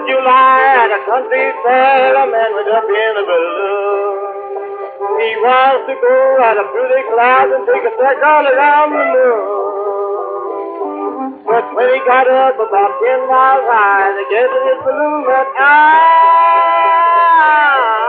July at a country fair, a man went up in a balloon. He wants to go out of through the clouds and take a circle around the moon. But when he got up about 10 miles high, the gas in his balloon went out.